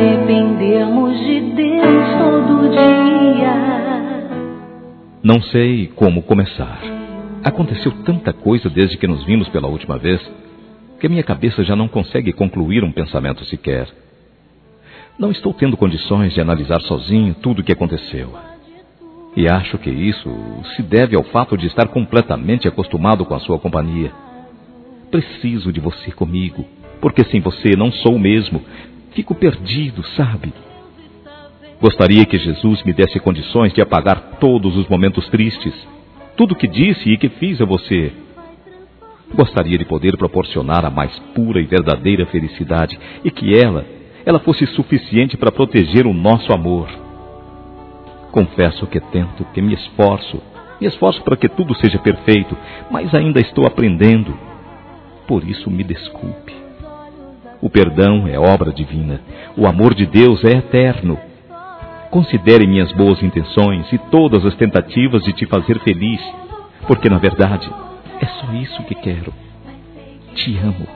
dependemos de Deus todo dia. Não sei como começar. Aconteceu tanta coisa desde que nos vimos pela última vez, que minha cabeça já não consegue concluir um pensamento sequer. Não estou tendo condições de analisar sozinho tudo o que aconteceu. E acho que isso se deve ao fato de estar completamente acostumado com a sua companhia. Preciso de você comigo, porque sem você não sou o mesmo. Fico perdido, sabe? Gostaria que Jesus me desse condições de apagar todos os momentos tristes, tudo que disse e que fiz a você. Gostaria de poder proporcionar a mais pura e verdadeira felicidade e que ela fosse suficiente para proteger o nosso amor. Confesso que tento, que me esforço para que tudo seja perfeito, mas ainda estou aprendendo. Por isso me desculpe. O perdão é obra divina, o amor de Deus é eterno. Considere minhas boas intenções e todas as tentativas de te fazer feliz, porque na verdade é só isso que quero. Te amo.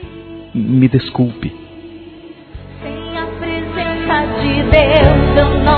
Me desculpe. Sem a presença de Deus eu não